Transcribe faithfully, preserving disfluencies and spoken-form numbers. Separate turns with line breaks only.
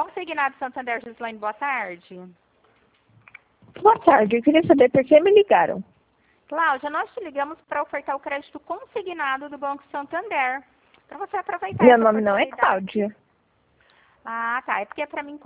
Consignado Santander, Gislaine, boa tarde.
Boa tarde, eu queria saber por que me ligaram.
Cláudia, nós te ligamos para ofertar o crédito consignado do Banco Santander. Para você aproveitar
Meu
essa
nome não é
oportunidade.
Cláudia.
Ah, tá. É porque para mim